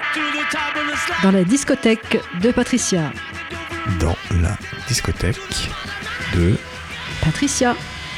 Dans la discothèque de Patricia. Dans la discothèque de Patricia.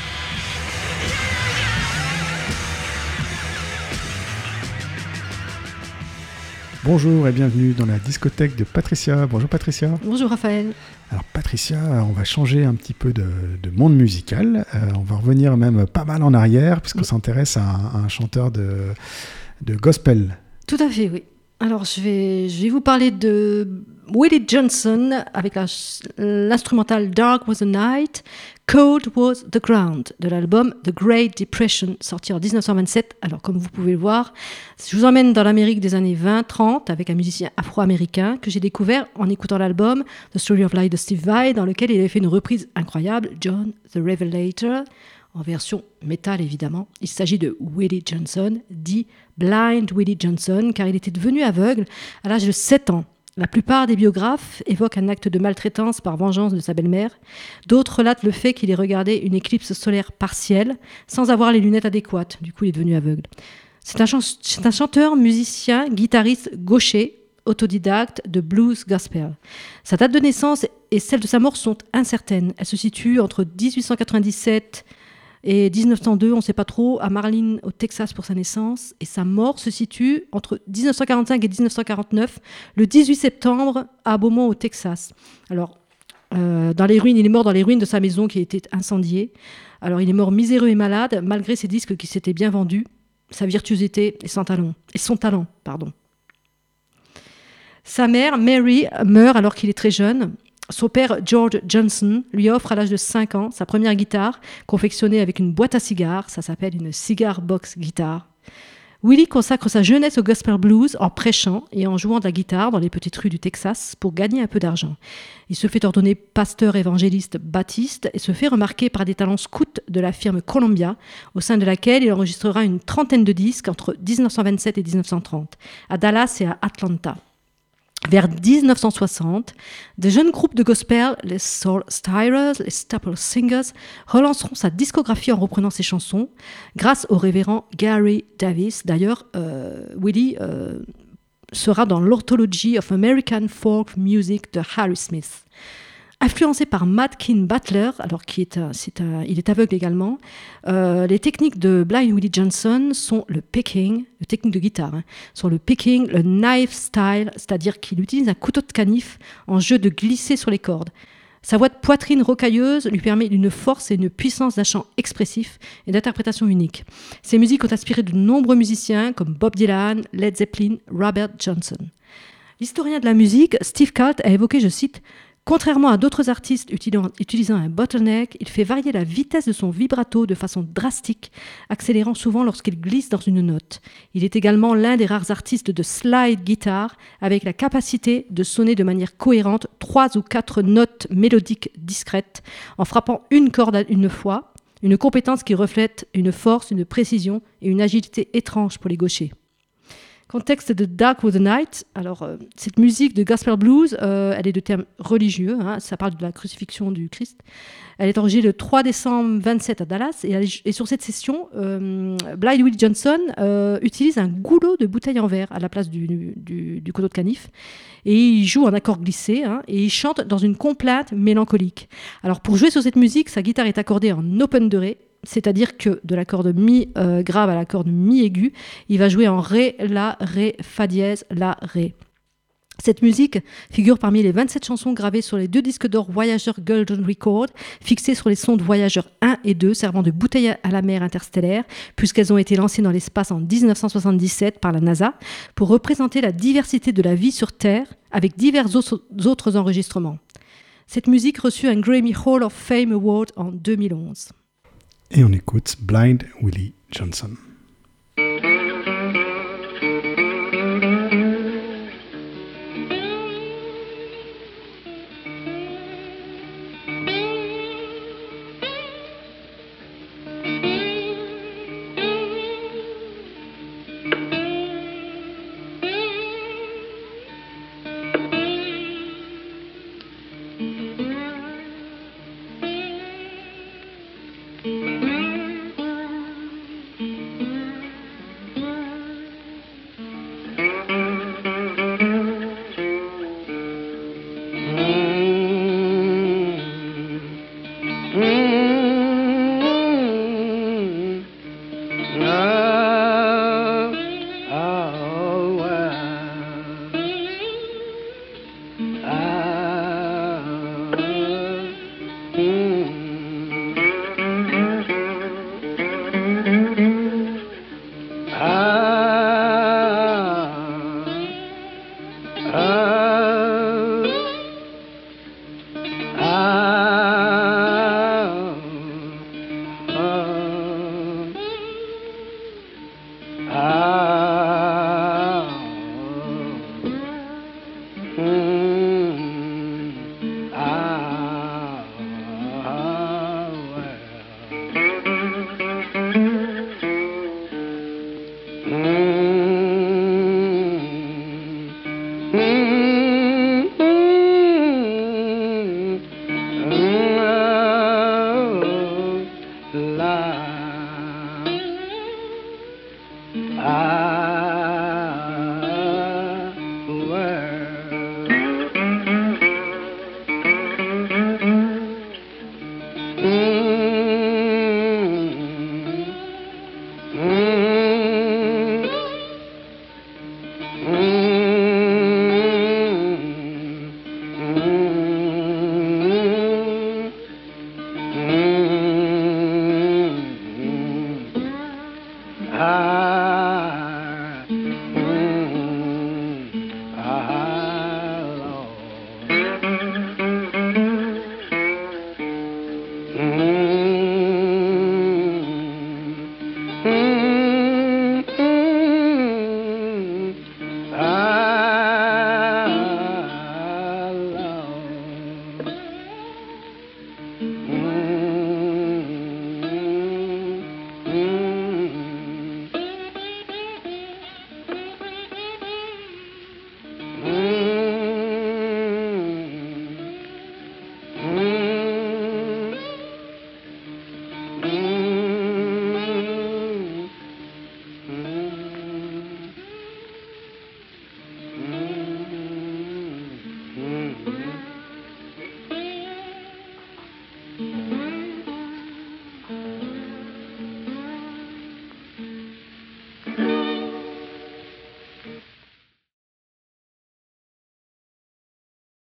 Bonjour et bienvenue dans la discothèque de Patricia. Bonjour Patricia. Bonjour Raphaël. Alors Patricia, on va changer un petit peu de monde musical. On va revenir même pas mal en arrière puisqu'on s'intéresse à un chanteur de gospel. Tout à fait, oui. Alors je vais vous parler de Willie Johnson avec l'instrumental Dark Was the Night, Cold Was the Ground de l'album The Great Depression, sorti en 1927. Alors comme vous pouvez le voir, je vous emmène dans l'Amérique des années 20-30 avec un musicien afro-américain que j'ai découvert en écoutant l'album The Story of Life de Steve Vai, dans lequel il avait fait une reprise incroyable, John the Revelator, en version métal évidemment. Il s'agit de Willie Johnson, dit Blind Willie Johnson, car il était devenu aveugle à l'âge de 7 ans. La plupart des biographes évoquent un acte de maltraitance par vengeance de sa belle-mère. D'autres relatent le fait qu'il ait regardé une éclipse solaire partielle sans avoir les lunettes adéquates. Du coup, il est devenu aveugle. C'est un chanteur, musicien, guitariste gaucher, autodidacte de blues gospel. Sa date de naissance et celle de sa mort sont incertaines. Elle se situe entre 1897 et 1902, on ne sait pas trop, à Marlin, au Texas pour sa naissance. Et sa mort se situe entre 1945 et 1949, le 18 septembre, à Beaumont, au Texas. Alors, dans les ruines, il est mort dans les ruines de sa maison qui a été incendiée. Alors, il est mort miséreux et malade, malgré ses disques qui s'étaient bien vendus, sa virtuosité et son talent. Sa mère, Mary, meurt alors qu'il est très jeune. Son père, George Johnson, lui offre à l'âge de 5 ans sa première guitare, confectionnée avec une boîte à cigares. Ça s'appelle une cigar box guitare. Willie consacre sa jeunesse au gospel blues en prêchant et en jouant de la guitare dans les petites rues du Texas pour gagner un peu d'argent. Il se fait ordonner pasteur évangéliste baptiste et se fait remarquer par des talents scouts de la firme Columbia, au sein de laquelle il enregistrera une trentaine de disques entre 1927 et 1930, à Dallas et à Atlanta. Vers 1960, des jeunes groupes de gospel, les Soul Stirrers, les Staple Singers, relanceront sa discographie en reprenant ses chansons, grâce au révérend Gary Davis. D'ailleurs, Willie sera dans l'Orthology of American Folk Music de Harry Smith. Influencé par Matt Keen Butler, alors il est aveugle également, les techniques de Blind Willie Johnson sont le picking, les techniques de guitare, sont le picking, le knife style, c'est-à-dire qu'il utilise un couteau de canif en jeu de glisser sur les cordes. Sa voix de poitrine rocailleuse lui permet une force et une puissance d'un chant expressif et d'interprétation unique. Ses musiques ont inspiré de nombreux musiciens comme Bob Dylan, Led Zeppelin, Robert Johnson. L'historien de la musique, Steve Calt, a évoqué, je cite, « Contrairement à d'autres artistes utilisant un bottleneck, il fait varier la vitesse de son vibrato de façon drastique, accélérant souvent lorsqu'il glisse dans une note. Il est également l'un des rares artistes de slide guitare avec la capacité de sonner de manière cohérente 3 ou 4 notes mélodiques discrètes en frappant une corde à une fois, une compétence qui reflète une force, une précision et une agilité étrange pour les gauchers. » Contexte de Dark Was the Night. Alors, cette musique de gospel blues, elle est de thème religieux, ça parle de la crucifixion du Christ. Elle est enregistrée le 3 décembre 27 à Dallas. Et sur cette session, Blind Willie Johnson utilise un goulot de bouteille en verre à la place du couteau de canif. Et il joue un accord glissé et il chante dans une complainte mélancolique. Alors, pour jouer sur cette musique, sa guitare est accordée en open de ré, c'est-à-dire que de la corde mi grave à la corde mi aiguë, il va jouer en ré, la, ré, fa dièse, la, ré. Cette musique figure parmi les 27 chansons gravées sur les 2 disques d'or Voyager Golden Record, fixés sur les sondes Voyager 1 et 2, servant de bouteille à la mer interstellaire, puisqu'elles ont été lancées dans l'espace en 1977 par la NASA, pour représenter la diversité de la vie sur Terre, avec divers autres enregistrements. Cette musique reçut un Grammy Hall of Fame Award en 2011. Et on écoute Blind Willie Johnson. Lord.